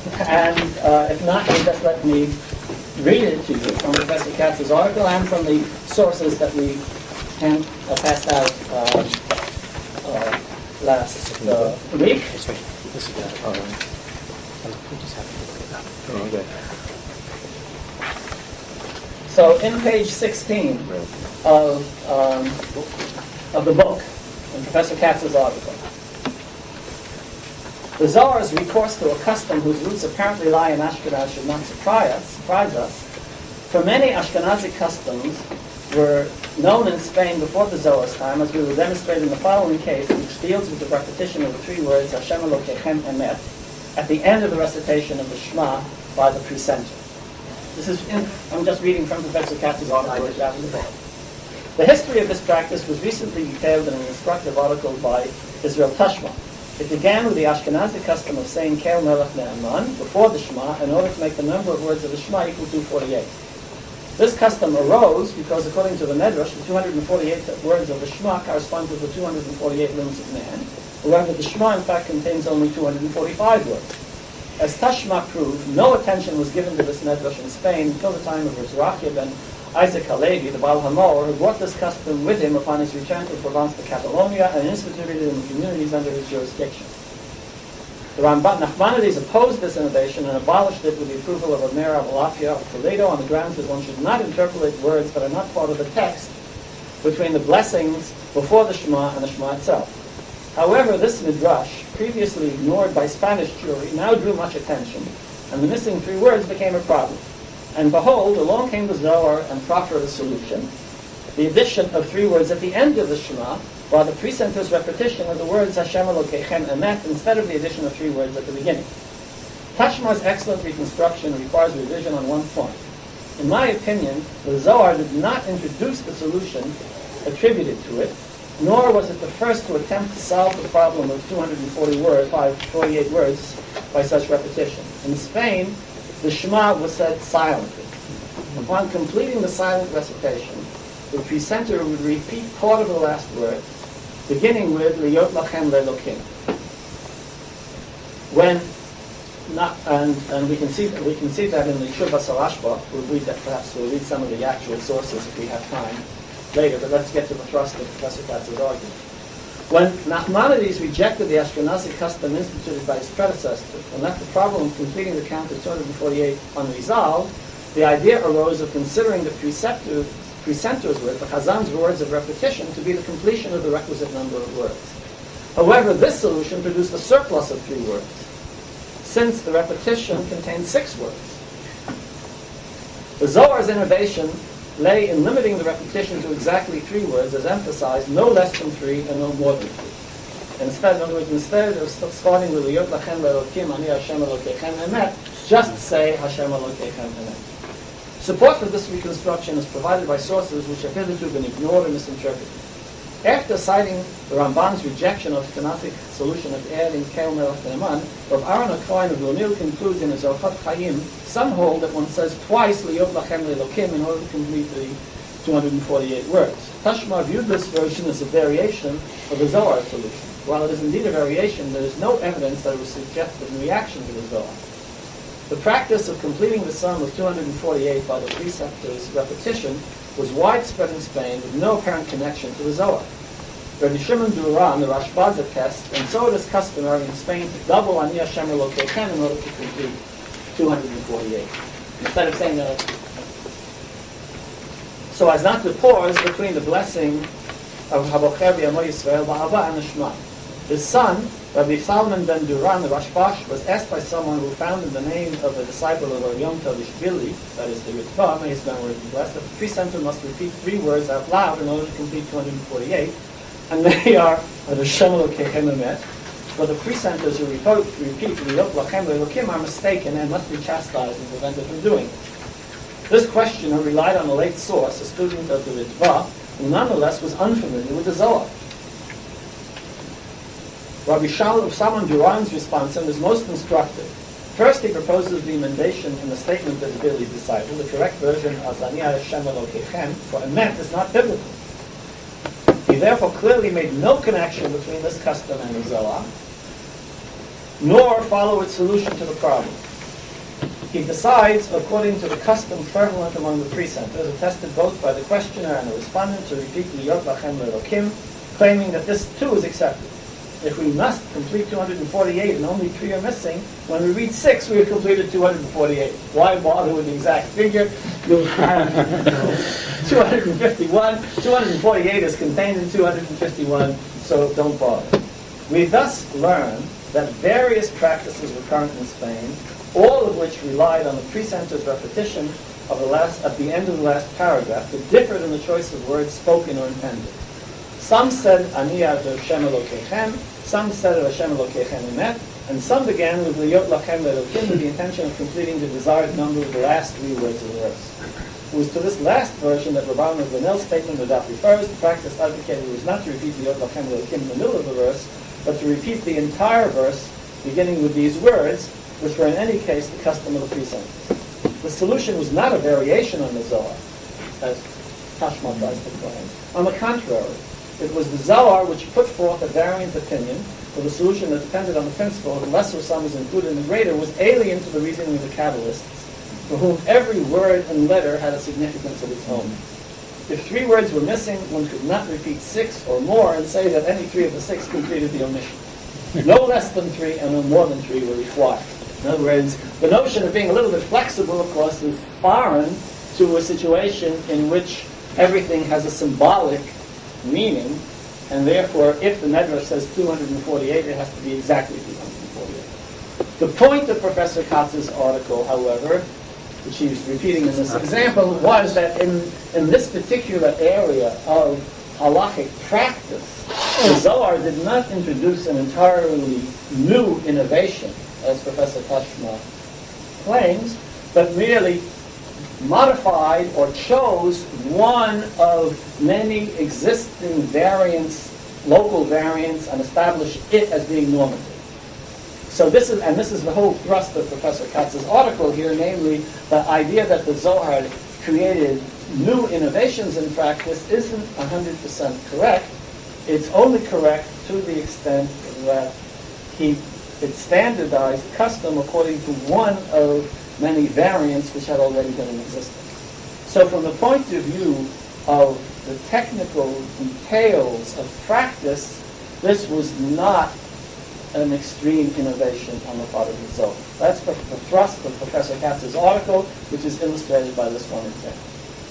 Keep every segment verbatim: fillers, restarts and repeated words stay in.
And uh, if not, you just let me read it to you from Professor Katz's article and from the sources that we hand, uh, passed out uh, uh, last uh, week. So in page sixteen of, um, of the book, in Professor Katz's article, the Zohar's recourse to a custom whose roots apparently lie in Ashkenaz should not surprise us. Surprise us. For many Ashkenazi customs were known in Spain before the Zohar's time, as we will demonstrate in the following case, which deals with the repetition of the three words Hashem Elokechem Emet at the end of the recitation of the Shema by the precentor. This is in, I'm just reading from Professor Katz's article. The history of this practice was recently detailed in an instructive article by Israel Tashma. It began with the Ashkenazi custom of saying Kel Melech Ne'eman before the Shema in order to make the number of words of the Shema equal to forty-eight. This custom arose because, according to the Medrash, the two hundred forty-eight words of the Shema correspond to the two hundred forty-eight limbs of man. However, the Shema, in fact, contains only two hundred forty-five words. As Tashma proved, no attention was given to this Medrash in Spain until the time of Rizrachia ben Isaac Halevi, the Baal HaMor, who brought this custom with him upon his return to Provence to Catalonia and instituted it in the communities under his jurisdiction. The Ramban Nachmanides opposed this innovation and abolished it with the approval of Omer Avalafia of Toledo on the grounds that one should not interpolate words that are not part of the text between the blessings before the Shema and the Shema itself. However, this midrash, previously ignored by Spanish Jewry, now drew much attention, and the missing three words became a problem. And behold, along came the Zohar and proffered a solution, the addition of three words at the end of the Shema, while the precentor's repetition of the words Hashem Elokechem Emet instead of the addition of three words at the beginning. Tashma's excellent reconstruction requires revision on one point. In my opinion, the Zohar did not introduce the solution attributed to it, nor was it the first to attempt to solve the problem of two hundred forty words, forty-eight words by such repetition. In Spain, the Shema was said silently. Upon completing the silent recitation, the precentor would repeat part of the last word, beginning with Liyot Lachem Le'Elokim. When not, and and we can see we can see that in the Shuvah Sarashba. We'll read that. Perhaps we'll read some of the actual sources if we have time later. But let's get to the thrust of Professor Katz's argument. When Nachmanides rejected the Ashkenazi custom instituted by his predecessor and left the problem of completing the count of two hundred forty-eight unresolved, the idea arose of considering the preceptor, precentor's word, the Chazan's words of repetition, to be the completion of the requisite number of words. However, this solution produced a surplus of three words, since the repetition contained six words. The Zohar's innovation lay in limiting the repetition to exactly three words, as emphasized, no less than three and no more than three. Instead, in other words, instead of starting with Liyot Lachem Le'Elokim Ani Hashem Elokechem Emet, just say Hashem Elokechem Emet. Support for this reconstruction is provided by sources which have hitherto been ignored and misinterpreted. After citing the Ramban's rejection of the Tanakhic solution of adding Kel Melech Ne'eman, Rav Aaron HaKohen of Lunil concludes in his Orchot Chaim, some hold that one says twice Liyot Lachem Le'Elokim in order to complete the two hundred forty-eight words. Tashma viewed this version as a variation of the Zohar solution. While it is indeed a variation, there is no evidence that it was suggested in reaction to the Zohar. The practice of completing the sum of two hundred forty-eight by the preceptor's repetition was widespread in Spain with no apparent connection to the Zohar. Rabbi Shimon Duran, the Rashbaz attest, and so it is customary in Spain to double Ani Hashem Elokechem in order to complete two hundred forty-eight. Instead of saying that, so as not to pause between the blessing of Habocher B'Yamo Yisrael Ba'ava and the Shema. His son, Rabbi Salman ben Duran, the Rashbash, was asked by someone who found in the name of a disciple of Rav Yom Tov Ishbili, that is the Ritva, may his memory be blessed, that the precentor must repeat three words out loud in order to complete two hundred forty-eight, and they are Hashem Elokechem Emet. But the precentors who repeat Liyot Lachem Le'Elokim are mistaken and must be chastised and prevented from doing it. This questioner relied on a late source, a student of the Ritva, who nonetheless was unfamiliar with the Zohar. Rabbi Shalom Salman Duran's response is most instructive. First, he proposes the emendation in the statement of Bili's disciple, the correct version of Ani Hashem Elokechem, for emet is not biblical. He therefore clearly made no connection between this custom and the Zohar, nor follow its solution to the problem. He decides, according to the custom prevalent among the pre-centers, attested both by the questioner and the respondent, to repeat Liyot Lachem Le'Elokim, claiming that this too is accepted. If we must complete two hundred forty-eight and only three are missing, when we read six, we have completed two hundred forty-eight. Why bother with the exact figure? You'll have two hundred fifty-one. two hundred forty-eight is contained in two hundred fifty-one, so don't bother. We thus learn that various practices were current in Spain, all of which relied on the precentor's repetition of the last, at the end of the last paragraph, that differed in the choice of words spoken or intended. Some said Ani Hashem Elokechem, some said Hashem Elokechem Emet, and some began with Liyot Lachem Le'Elokim with the intention of completing the desired number of the last three words of the verse. It was to this last version that Rabban Glanel's statement of that refers. The practice advocated was not to repeat Liyot Lachem Le'Elokim in the middle of the verse, but to repeat the entire verse, beginning with these words, which were in any case the custom of the pre-sentence. The solution was not a variation on the Zohar, as Tashma tries to claim. On the contrary, it was the Zohar which put forth a variant opinion of a solution that depended on the principle that the lesser sum is included in the greater, was alien to the reasoning of the Kabbalists, for whom every word and letter had a significance of its own. If three words were missing, one could not repeat six or more and say that any three of the six completed the omission. No less than three and no more than three were required. In other words, the notion of being a little bit flexible, of course, is foreign to a situation in which everything has a symbolic meaning, and therefore, if the Medrash says two hundred forty-eight, it has to be exactly two hundred forty-eight. The point of Professor Katz's article, however, which he's repeating in this example, was that in, in this particular area of halachic practice, the Zohar did not introduce an entirely new innovation, as Professor Tashma claims, but merely modified or chose one of many existing variants, local variants, and established it as being normative. So this is, and this is the whole thrust of Professor Katz's article here, namely the idea that the Zohar created new innovations in practice isn't one hundred percent correct. It's only correct to the extent that he it standardized custom according to one of many variants which had already been in existence. So from the point of view of the technical details of practice, this was not an extreme innovation on the part of the Zohar. That's the, the thrust of Professor Katz's article, which is illustrated by this one example.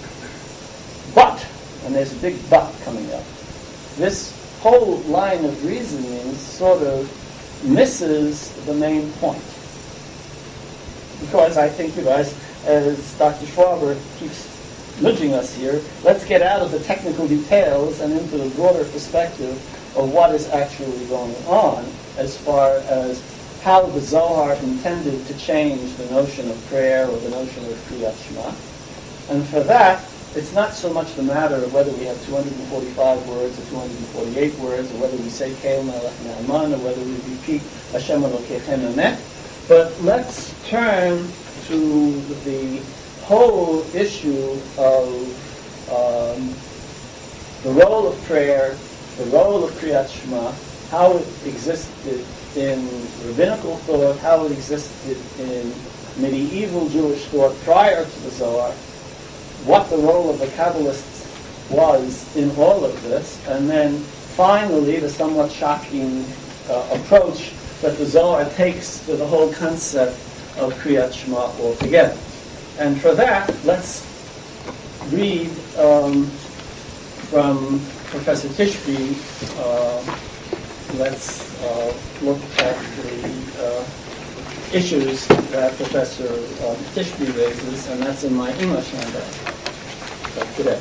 But, and there's a big but coming up, this whole line of reasoning sort of misses the main point. Because I think, you know, as, as Doctor Schwaber keeps nudging us here, let's get out of the technical details and into the broader perspective of what is actually going on as far as how the Zohar intended to change the notion of prayer or the notion of Kriyat Shema. And for that, it's not so much the matter of whether we have two hundred forty-five words or two hundred forty-eight words, or whether we say Keil Melech Naaman, or whether we repeat Hashem Elokechem Emet. But let's turn to the whole issue of um, the role of prayer, the role of Kriyat Shema, how it existed in rabbinical thought, how it existed in medieval Jewish thought prior to the Zohar, what the role of the Kabbalists was in all of this, and then finally the somewhat shocking uh, approach that the Zohar takes to the whole concept of Kriyat Shema altogether. And for that, let's read um, from Professor Tishby. Uh, let's uh, look at the uh, issues that Professor uh, Tishby raises, and that's in my English handout for today.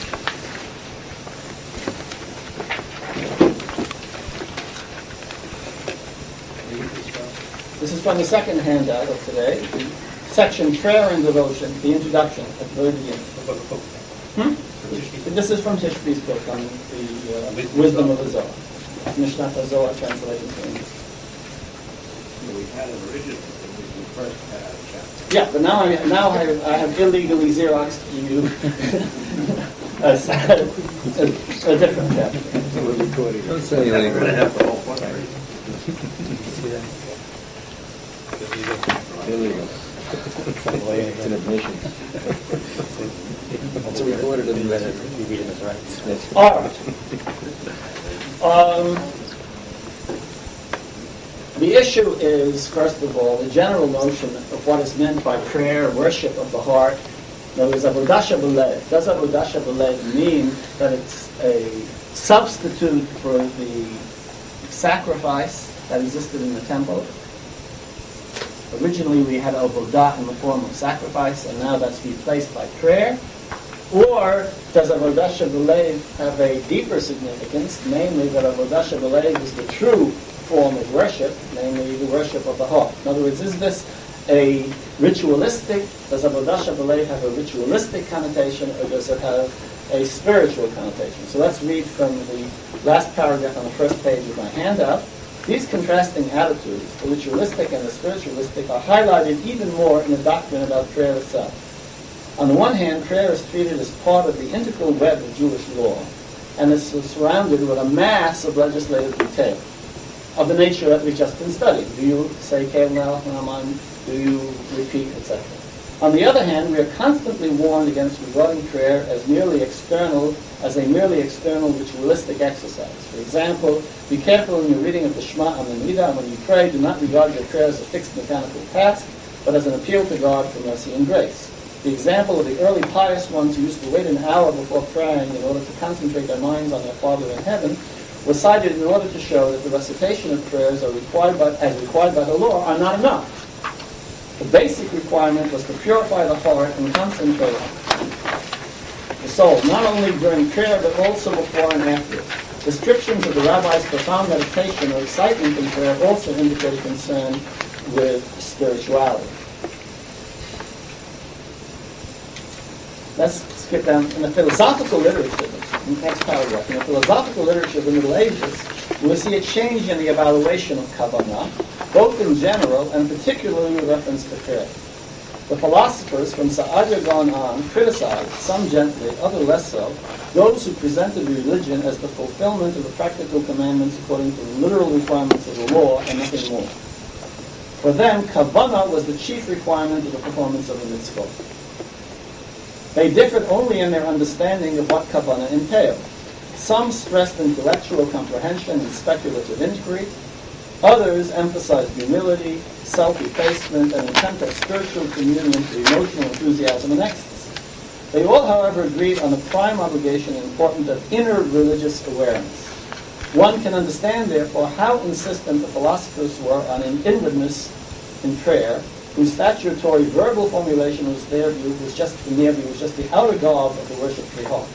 This is from the second handout of today, the section Prayer and Devotion, the introduction at the very beginning. Hmm? This is from Tishby's book on the uh, wisdom of the Zohar. Mishnah Zohar translated to English. We had it originally when we first had a chapter. Yeah, but now I now I have, I have illegally Xeroxed to you a, a, a different chapter. So we're recording. Don't say We're illegal. going to have the whole book. Illegal. It's an admission. It's recorded in the record. You read it as rights. Yes. All right. Um, the issue is, first of all, the general notion of what is meant by prayer, worship of the heart. In other words, avodah b'lev. Does avodah b'lev mean that it's a substitute for the sacrifice that existed in the temple? Originally, we had avodah in the form of sacrifice, and now that's replaced by prayer. Or does avodah b'lev have a deeper significance, namely that avodah b'lev is the true form of worship, namely the worship of the heart? In other words, is this a ritualistic, does avodah b'lev have a ritualistic connotation, or does it have a spiritual connotation? So let's read from the last paragraph on the first page of my handout. These contrasting attitudes, the ritualistic and the spiritualistic, are highlighted even more in the doctrine about prayer itself. On the one hand, prayer is treated as part of the integral web of Jewish law, and is surrounded with a mass of legislative detail of the nature that we've just been studying. Do you say Kel Nel Haman? Do you repeat, et cetera? On the other hand, we are constantly warned against regarding prayer as merely external, as a merely external ritualistic exercise. For example, be careful in your reading of the Shema and the Nida, and when you pray, do not regard your prayer as a fixed mechanical task, but as an appeal to God for mercy and grace. The example of the early pious ones who used to wait an hour before praying in order to concentrate their minds on their Father in heaven was cited in order to show that the recitation of prayers are required by, as required by the law are not enough. The basic requirement was to purify the heart and concentrate the soul, not only during prayer but also before and after. Descriptions of the rabbi's profound meditation or excitement in prayer also indicate a concern with spirituality. Let's skip down. In the philosophical literature, in the next paragraph, in the philosophical literature of the Middle Ages, we'll see a change in the evaluation of Kavanah, both in general and particularly with reference to prayer. The philosophers from Sa'adia Gaon on criticized, some gently, others less so, those who presented religion as the fulfillment of the practical commandments according to the literal requirements of the law and nothing more. For them, Kavanah was the chief requirement of the performance of the mitzvot. They differed only in their understanding of what Kavanah entailed. Some stressed intellectual comprehension and speculative inquiry. Others emphasized humility, self-effacement, and attempt at spiritual communion through emotional enthusiasm and ecstasy. They all, however, agreed on the prime obligation and importance of inner religious awareness. One can understand, therefore, how insistent the philosophers were on an inwardness in prayer, whose statutory verbal formulation was their view was just in their view was just the outer garb of the worshipful heart.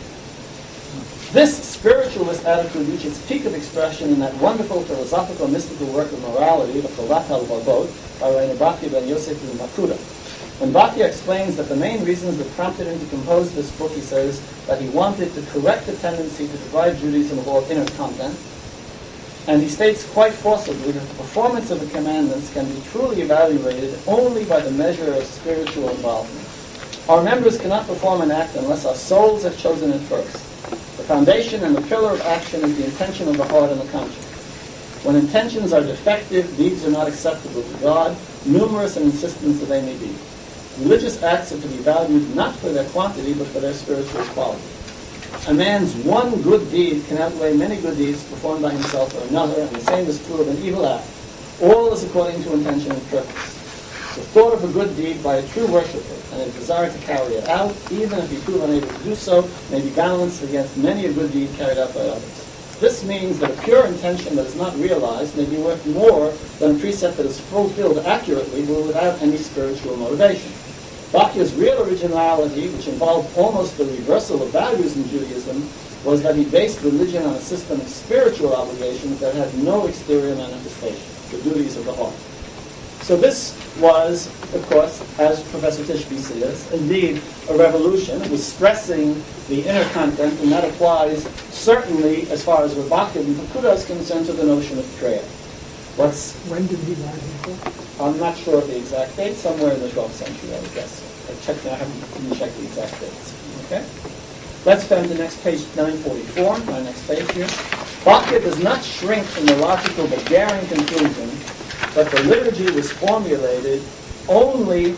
This spiritualist attitude reached its peak of expression in that wonderful philosophical mystical work of morality, the Cholat HaLevavot, by Rabbi Bachya ben Yosef ben Makuda. When Bachya explains that the main reasons that prompted him to compose this book, he says that he wanted to correct the tendency to divide Judaism of all inner content, and he states quite forcibly that the performance of the commandments can be truly evaluated only by the measure of spiritual involvement. Our members cannot perform an act unless our souls have chosen it first. The foundation and the pillar of action is the intention of the heart and the conscience. When intentions are defective, deeds are not acceptable to God, numerous and insistent as they may be. Religious acts are to be valued not for their quantity, but for their spiritual quality. A man's one good deed can outweigh many good deeds performed by himself or another, and the same is true of an evil act. All is according to intention and purpose. The thought of a good deed by a true worshipper and a desire to carry it out, even if he prove unable to do so, may be balanced against many a good deed carried out by others. This means that a pure intention that is not realized may be worth more than a precept that is fulfilled accurately but without any spiritual motivation. Bachya's real originality, which involved almost the reversal of values in Judaism, was that he based religion on a system of spiritual obligations that had no exterior manifestation, the duties of the heart. So this was, of course, as Professor Tishby says, indeed a revolution. It was stressing the inner content, and that applies certainly, as far as what Bachya and Makuda is concerned, to the notion of prayer. What's, when did he write his book? I'm not sure of the exact date, somewhere in the twelfth century, I would guess. I checked, I haven't checked the exact dates. Okay? Let's turn to next page, nine forty-four, my next page here. Bachya does not shrink from the logical but daring conclusion that the liturgy was formulated only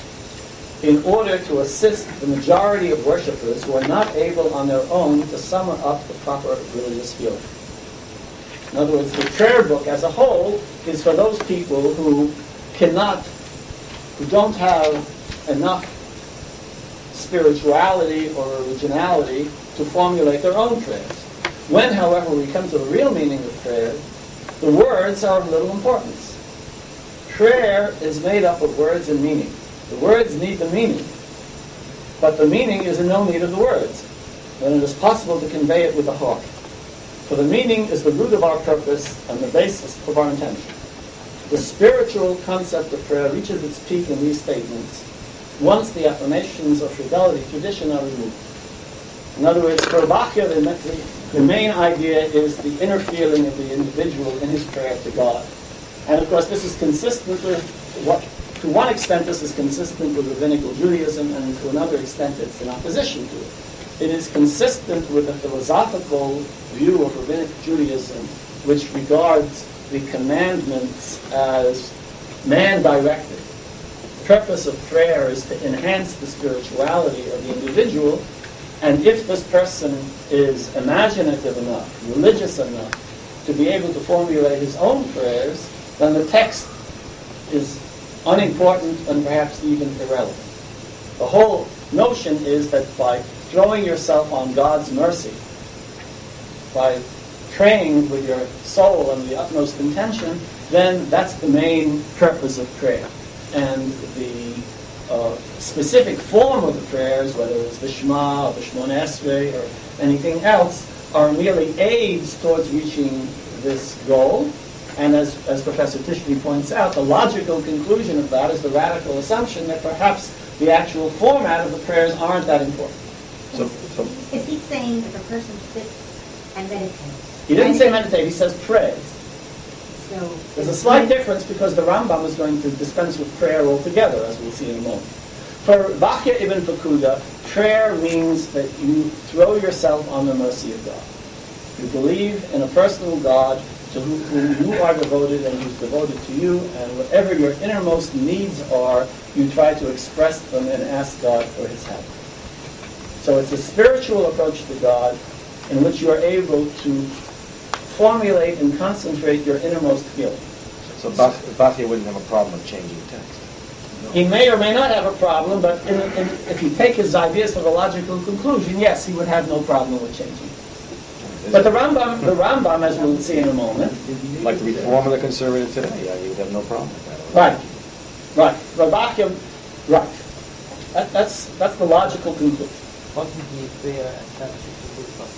in order to assist the majority of worshippers who are not able on their own to sum up the proper religious feeling. In other words, the prayer book as a whole is for those people who cannot, who don't have enough spirituality or originality to formulate their own prayers. When, however, we come to the real meaning of prayer, the words are of little importance. Prayer is made up of words and meaning. The words need the meaning, but the meaning is in no need of the words, when it is possible to convey it with the heart. For the meaning is the root of our purpose and the basis of our intention. The spiritual concept of prayer reaches its peak in these statements once the affirmations of fidelity tradition are removed. In other words, for Bachya, the, the, the main idea is the inner feeling of the individual in his prayer to God. And of course, this is consistent with what, to one extent, this is consistent with rabbinical Judaism, and to another extent, it's in opposition to it. It is consistent with the philosophical view of rabbinic Judaism, which regards the commandments as man-directed. The purpose of prayer is to enhance the spirituality of the individual, and if this person is imaginative enough, religious enough, to be able to formulate his own prayers, then the text is unimportant and perhaps even irrelevant. The whole notion is that by throwing yourself on God's mercy, by praying with your soul and the utmost intention, then that's the main purpose of prayer. And the uh, specific form of the prayers, whether it's the Shema or the Shemona Esrei or anything else, are merely aids towards reaching this goal. And as, as Professor Tishby points out, the logical conclusion of that is the radical assumption that perhaps the actual format of the prayers aren't that important. So, so is he saying that the person sits and meditates? He didn't say meditate, he says prays. So there's a slight difference because the Rambam is going to dispense with prayer altogether, as we'll see in a moment. For Bachya ibn Fakuda, prayer means that you throw yourself on the mercy of God. You believe in a personal God to whom you are devoted and who's devoted to you, and whatever your innermost needs are, you try to express them and ask God for his help. So it's a spiritual approach to God in which you are able to formulate and concentrate your innermost feelings. So Bachya wouldn't have a problem with changing text? No. He may or may not have a problem, but in, in, if you take his ideas to the logical conclusion, yes, he would have no problem with changing. But the Rambam, the Rambam, as we'll see in a moment, like the reform of the conservative today, yeah, you would have no problem with that. Right, right. But Bachya, right. That, that's that's the logical conclusion. What would be prayer established to do for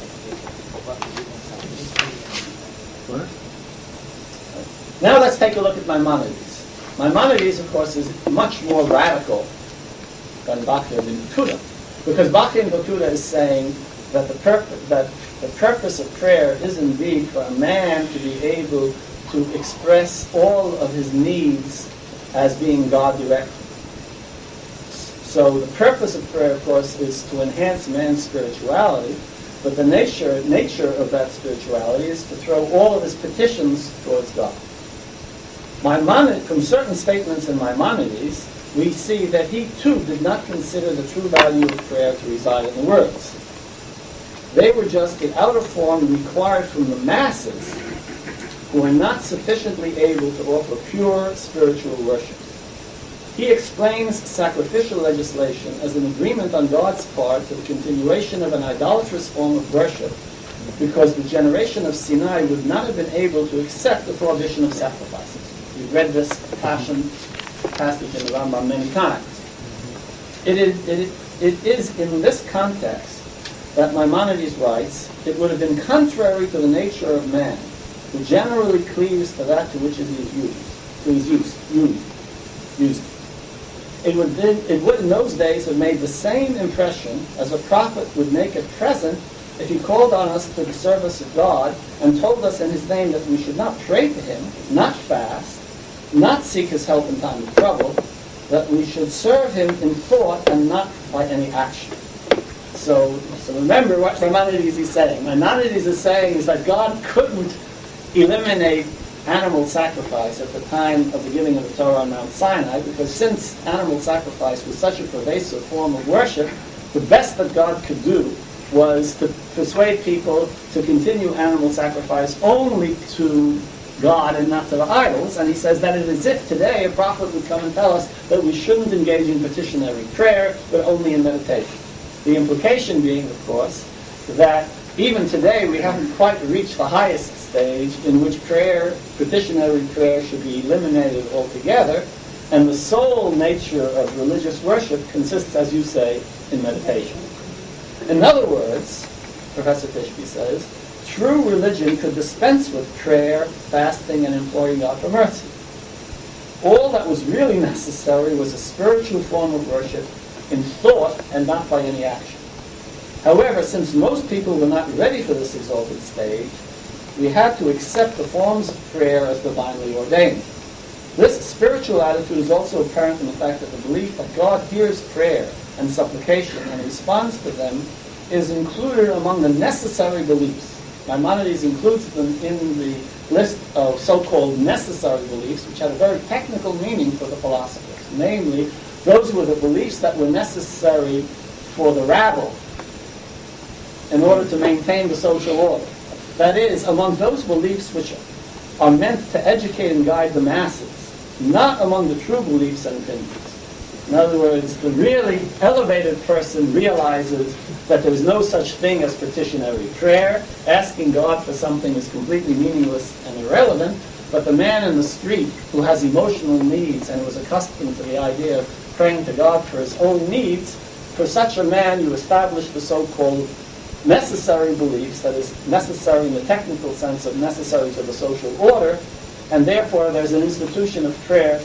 What? Now let's take a look at Maimonides. Maimonides, of course, is much more radical than Bachya ibn Fakuda, because Bachya ibn Fakuda is saying that the purpose that the purpose of prayer is indeed for a man to be able to express all of his needs as being God-directed. So the purpose of prayer, of course, is to enhance man's spirituality, but the nature nature of that spirituality is to throw all of his petitions towards God. Maimonides, from certain statements in Maimonides, we see that he too did not consider the true value of prayer to reside in the words. They were just the outer form required from the masses who are not sufficiently able to offer pure spiritual worship. He explains sacrificial legislation as an agreement on God's part to the continuation of an idolatrous form of worship, because the generation of Sinai would not have been able to accept the prohibition of sacrifices. We've read this passion passage in the Rambam many times. It is, it, it is in this context that Maimonides writes, it would have been contrary to the nature of man, who generally cleaves to that to which he is used, to his use, used, used. It would, then, it would in those days have made the same impression as a prophet would make at present if he called on us to the service of God and told us in his name that we should not pray to him, not fast, not seek his help in time of trouble, that we should serve him in thought and not by any action. So, so remember what Maimonides is saying. Maimonides is saying is that God couldn't eliminate animal sacrifice at the time of the giving of the Torah on Mount Sinai, because since animal sacrifice was such a pervasive form of worship, the best that God could do was to persuade people to continue animal sacrifice only to God and not to the idols. And he says that it is if today a prophet would come and tell us that we shouldn't engage in petitionary prayer, but only in meditation. The implication being, of course, that even today we haven't quite reached the highest stage in which prayer, petitionary prayer, should be eliminated altogether, and the sole nature of religious worship consists, as you say, in meditation. In other words, Professor Tishby says, true religion could dispense with prayer, fasting, and imploring God for mercy. All that was really necessary was a spiritual form of worship in thought and not by any action. However, since most people were not ready for this exalted stage, we had to accept the forms of prayer as divinely ordained. This spiritual attitude is also apparent in the fact that the belief that God hears prayer and supplication and responds to them is included among the necessary beliefs. Maimonides includes them in the list of so-called necessary beliefs, which had a very technical meaning for the philosophers. Namely, those were the beliefs that were necessary for the rabble in order to maintain the social order. That is, among those beliefs which are meant to educate and guide the masses, not among the true beliefs and opinions. In other words, the really elevated person realizes that there is no such thing as petitionary prayer. Asking God for something is completely meaningless and irrelevant, but the man in the street who has emotional needs and was accustomed to the idea of praying to God for his own needs, for such a man you establish the so-called necessary beliefs, that is, necessary in the technical sense of necessary to the social order, and therefore there's an institution of prayer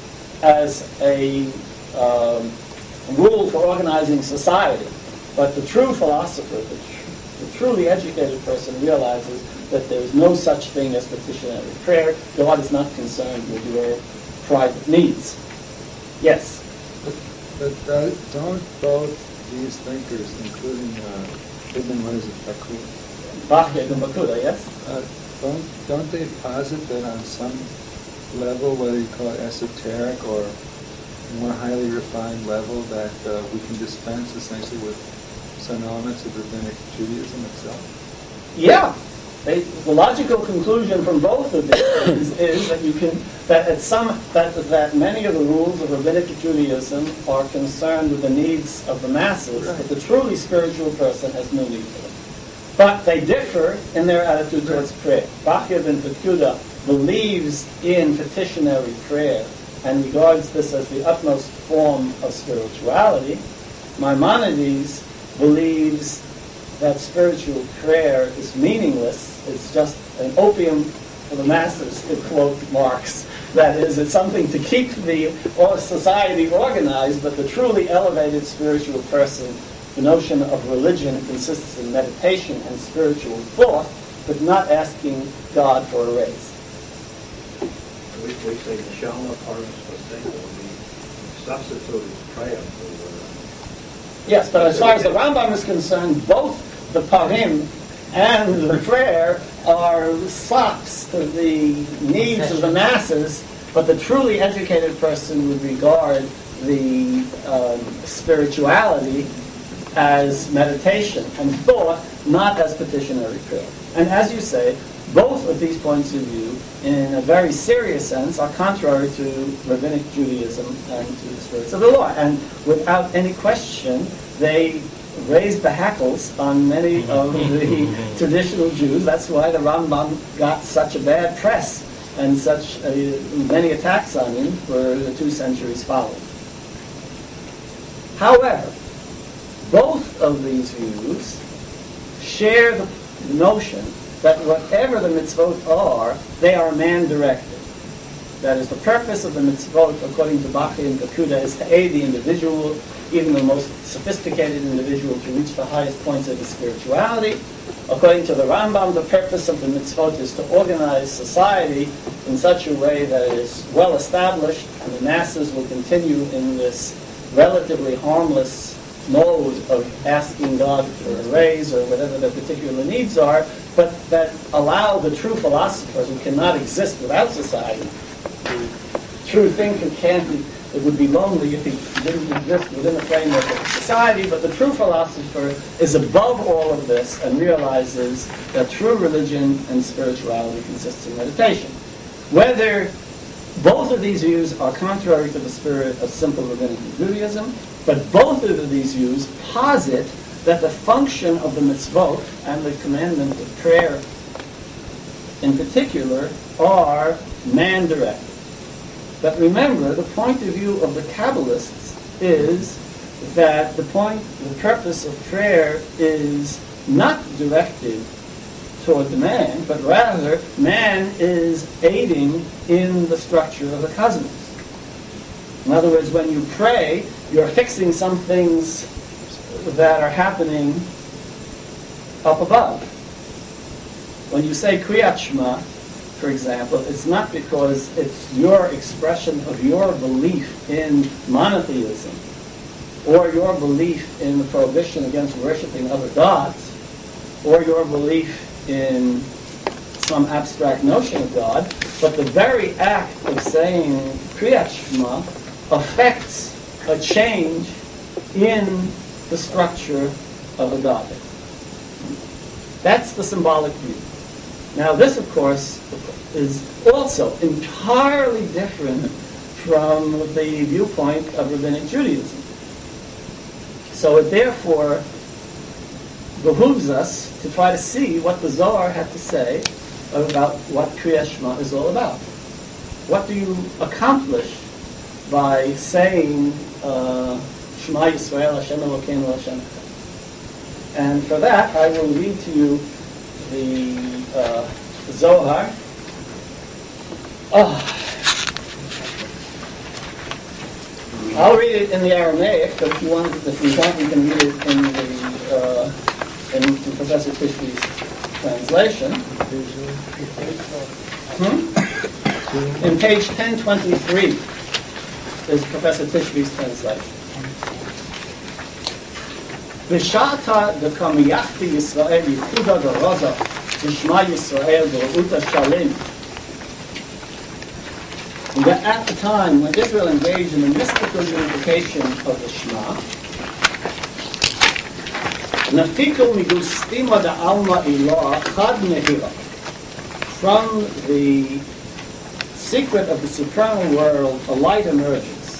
as a um, rule for organizing society. But the true philosopher, the, tr- the truly educated person realizes that there is no such thing as petitionary prayer. God is not concerned with your private needs. Yes? But, but uh, don't both these thinkers, including uh, Ibn, what is it, Bakuda? Bachya and Bakuda, yes? Uh, don't, don't they posit that on some level, whether you call it esoteric or more highly refined level, that uh, we can dispense essentially with some elements of rabbinic Judaism itself? Yeah. They, the logical conclusion from both of these things is that you can that at some that that many of the rules of rabbinic Judaism are concerned with the needs of the masses, right. But the truly spiritual person has no need for them. But they differ in their attitude towards prayer. Bachya ben Bakuda believes in petitionary prayer and regards this as the utmost form of spirituality. Maimonides believes that spiritual prayer is meaningless. It's just an opium for the masses, to quote Marx. That is, it's something to keep the society organized, but the truly elevated spiritual person, the notion of religion consists in meditation and spiritual thought, but not asking God for a raise. We, we say the Shalom Paras Paseko, we substituted prayer for uh, Yes, but as far as the Rambam is concerned, both the parim and the prayer are sops to the needs of the masses, but the truly educated person would regard the um, spirituality as meditation and thought, not as petitionary prayer. And as you say, both of these points of view, in a very serious sense, are contrary to rabbinic Judaism and to the spirits of the law. And without any question, they raised the hackles on many of the traditional Jews. That's why the Rambam got such a bad press and such a, many attacks on him for the two centuries following. However, both of these views share the notion that whatever the mitzvot are, they are man-directed. That is, the purpose of the mitzvot, according to Bachya and Bakuda, is to aid the individual, even the most sophisticated individual, to reach the highest points of his spirituality. According to the Rambam, the purpose of the mitzvot is to organize society in such a way that it is well established and the masses will continue in this relatively harmless mode of asking God for a raise or whatever their particular needs are, but that allow the true philosophers who cannot exist without society, the true thinker can't be, it would be lonely if he didn't exist within the framework of society, but the true philosopher is above all of this and realizes that true religion and spirituality consists in meditation. Whether both of these views are contrary to the spirit of simple rabbinic Judaism, but both of these views posit that the function of the mitzvot and the commandment of prayer in particular are man-directed. But remember, the point of view of the Kabbalists is that the point, the purpose of prayer is not directed toward the man, but rather man is aiding in the structure of the cosmos. In other words, when you pray, you're fixing some things that are happening up above. When you say Kriyat Shema, for example, it's not because it's your expression of your belief in monotheism or your belief in the prohibition against worshiping other gods or your belief in some abstract notion of God, but the very act of saying Kriyat Shema affects a change in the structure of a Godhead. That's the symbolic view. Now this, of course, is also entirely different from the viewpoint of Rabbinic Judaism. So it therefore behooves us to try to see what the Zohar had to say about what Kriyat Shema is all about. What do you accomplish by saying uh, Shema Yisrael, Hashem Elokeinu, Hashem Echad? And for that, I will read to you the uh, Zohar. Oh. I'll read it in the Aramaic, but if you want, if you want, you can read it in the uh, in, in Professor Tishby's translation. Hmm? In page ten twenty-three is Professor Tishby's translation. V'shata dekamiyachti Yisrael yichuda v'roza v'shma Yisrael v'ru'uta shalim. That at the time when Israel engaged in the mystical unification of the Shema, Nafiku migustima da alma ilah chad nehira, from the secret of the supernal world, a light emerges.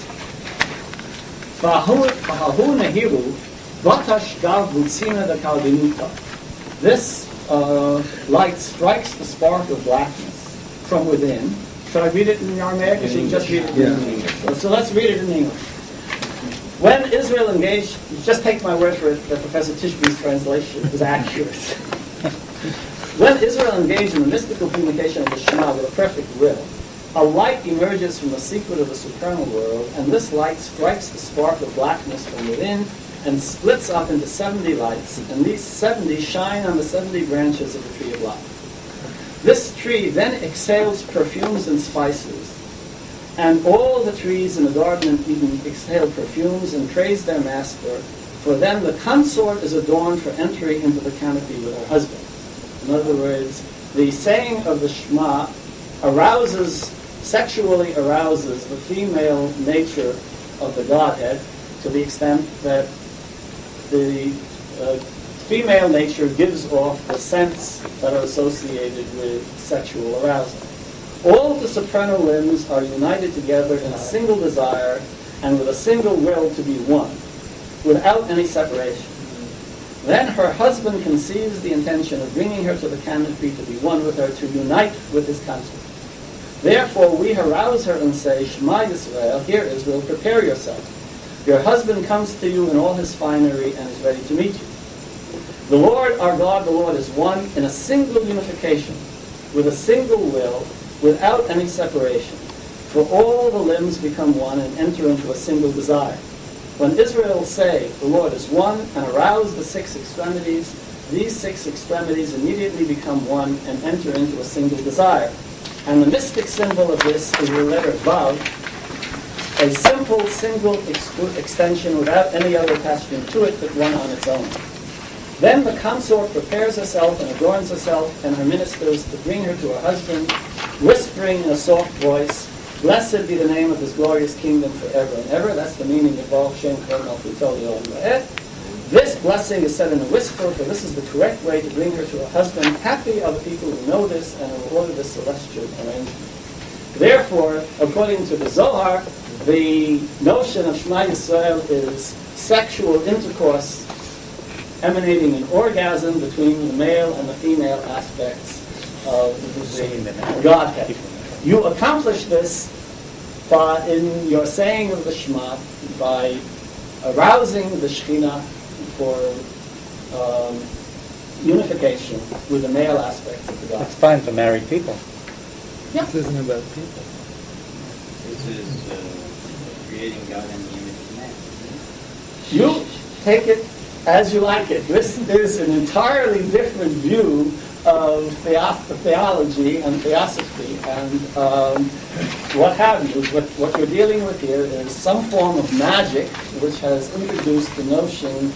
Fahu nehiru batash gav butzina da kaldinuta. This uh, light strikes the spark of blackness from within. Should I read it in Aramaic, or should you just read it in Yeah. English? So, so let's read it in English. When Israel engaged, just take my word for it that Professor Tishby's translation is accurate. When Israel engaged in the mystical communication of the Shema with a perfect will, a light emerges from the secret of the supernal world, and this light strikes the spark of blackness from within and splits up into seventy lights, and these seventy shine on the seventy branches of the tree of life. This tree then exhales perfumes and spices, and all the trees in the Garden of Eden exhale perfumes and praise their master, for then the consort is adorned for entry into the canopy with her husband. In other words, the saying of the Shema arouses, sexually arouses the female nature of the Godhead to the extent that the uh, female nature gives off the scents that are associated with sexual arousal. All of the supernal limbs are united together in a single desire and with a single will to be one, without any separation. Then her husband conceives the intention of bringing her to the canopy to be one with her, to unite with his consort. Therefore we arouse her and say, Shema Yisrael, hear Israel, prepare yourself. Your husband comes to you in all his finery and is ready to meet you. The Lord, our God, the Lord, is one in a single unification, with a single will, without any separation. For all the limbs become one and enter into a single desire. When Israel say, the Lord is one, and arouse the six extremities, these six extremities immediately become one and enter into a single desire. And the mystic symbol of this is the letter Vav, a simple single ex- extension without any other attachment to it but one on its own. Then the consort prepares herself and adorns herself and her ministers to bring her to her husband, whispering in a soft voice, "Blessed be the name of his glorious kingdom forever and ever." That's the meaning of Baruch Shem Kol Malchuto Le'olam Va'ed. This blessing is said in a whisper, for this is the correct way to bring her to her husband. Happy are the people who know this and who order this celestial arrangement. Therefore, according to the Zohar, the notion of Shema Yisrael is sexual intercourse emanating an orgasm between the male and the female aspects of the Godhead. You accomplish this by, in your saying of the Shema, by arousing the Shekhinah for um, unification with the male aspects of the That's Godhead. fine for married people. Yeah. This isn't about people. This is uh, creating God in the image of man. You take it as you like it. This is an entirely different view of theo- theology and theosophy and um, what have you. What, what you're dealing with here is some form of magic which has introduced the notion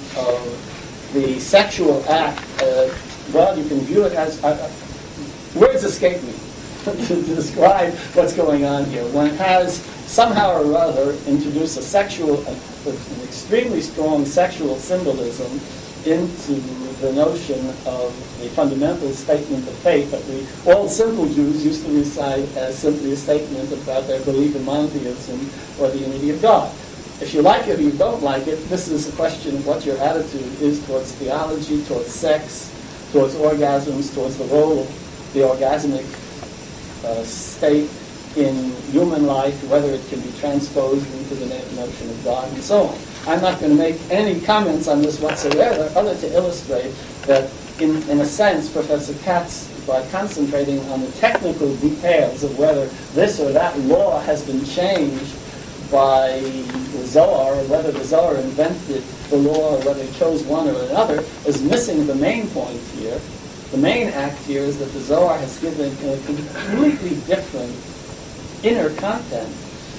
of the sexual act. Uh, well, you can view it as... Uh, words escape me to describe what's going on here. One has somehow or other introduced a sexual, a, an extremely strong sexual symbolism into the notion of the fundamental statement of faith that we, all simple Jews, used to recite as simply a statement about their belief in monotheism or the unity of God. If you like it or you don't like it, this is a question of what your attitude is towards theology, towards sex, towards orgasms, towards the role of the orgasmic uh, state in human life, whether it can be transposed into the notion of God, and so on. I'm not going to make any comments on this whatsoever, other to illustrate that, in, in a sense, Professor Katz, by concentrating on the technical details of whether this or that law has been changed by the Zohar, or whether the Zohar invented the law, or whether he chose one or another, is missing the main point here. The main act here is that the Zohar has given a completely different inner content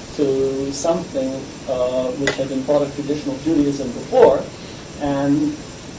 to something uh, which had been part of traditional Judaism before, and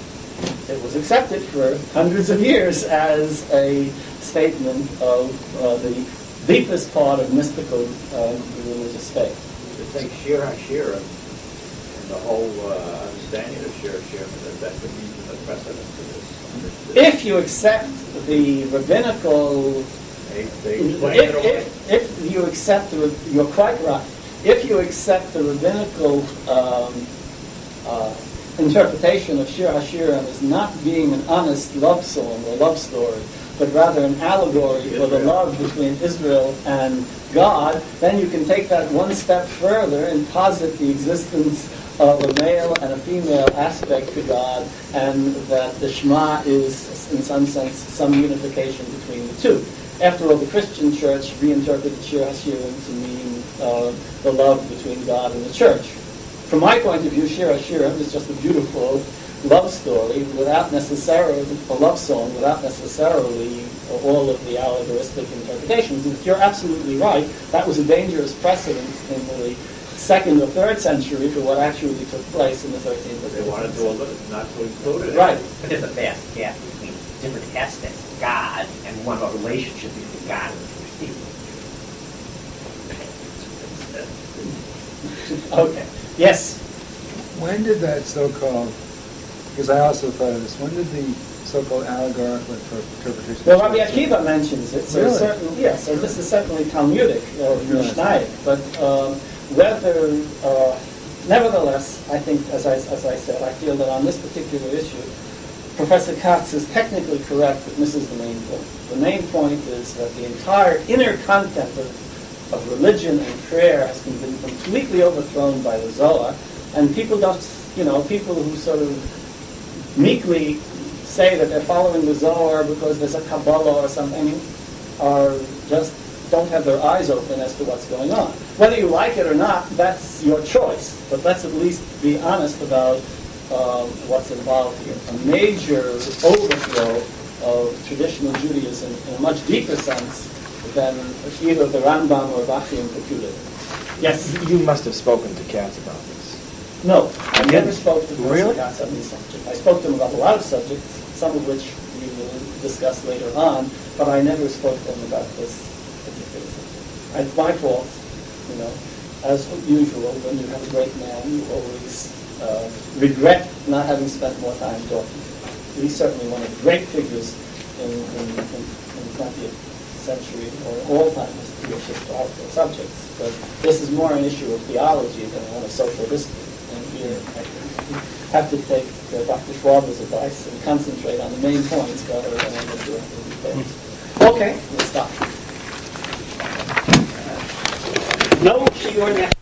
it was accepted for hundreds of years as a statement of uh, the deepest part of mystical um, religious faith. To take Shir HaShir and the whole uh, understanding of Shir HaShir, that that could be the precedent to this. If you accept the rabbinical They, they explain it If, away. if, if you accept, the, you're quite right, if you accept the rabbinical um, uh, interpretation of Shir HaShirim as not being an honest love song or love story, but rather an allegory for the love between Israel and God, then you can take that one step further and posit the existence of a male and a female aspect to God, and that the Shema is, in some sense, some unification between the two. After all, the Christian church reinterpreted Shir HaShirim to mean uh, the love between God and the church. From my point of view, Shir HaShirim is just a beautiful love story without necessarily, a love song, without necessarily all of the allegoristic interpretations. And you're absolutely right. That was a dangerous precedent in the second or third century for what actually took place in the thirteenth or They wanted to fourteenth not to include it. Right. But there's a vast gap between different aspects of God and one about relationship between God and the Jewish people. Okay. Yes. When did that so-called, because I also thought of this, when did the so-called allegorical interpretation... Well, Rabbi Akiva mentions it, so Really? certainly, yes, so this is certainly Talmudic, or Really? Mishnaic, but um, whether, uh, nevertheless, I think, as I, as I said, I feel that on this particular issue, Professor Katz is technically correct, but misses the main point. The main point is that the entire inner content of, of religion and prayer has been completely overthrown by the Zohar, and people don't, you know, people who sort of meekly say that they're following the Zohar because there's a Kabbalah or something, are just don't have their eyes open as to what's going on. Whether you like it or not, that's your choice, but let's at least be honest about uh, what's involved here. A major overthrow of traditional Judaism in a much deeper sense than either the Rambam or Bachim Pekudah. Yes? You must have spoken to Katz about this. No, I never didn't? spoke to Really? Professor Katz on these subjects. I spoke to him about a lot of subjects, some of which we will discuss later on, but I never spoke to him about this particular subject. It's my fault, you know. As usual, when you have a great man, you always uh, regret not having spent more time talking to him. He's certainly one of the great figures in, in, in, in the twentieth century, or all time history of historical subjects. But this is more an issue of theology than one of social history. And here, I think you have to take uh, Doctor Schwaber's advice and concentrate on the main points rather than on the details. Okay, we'll stop. No, she or next.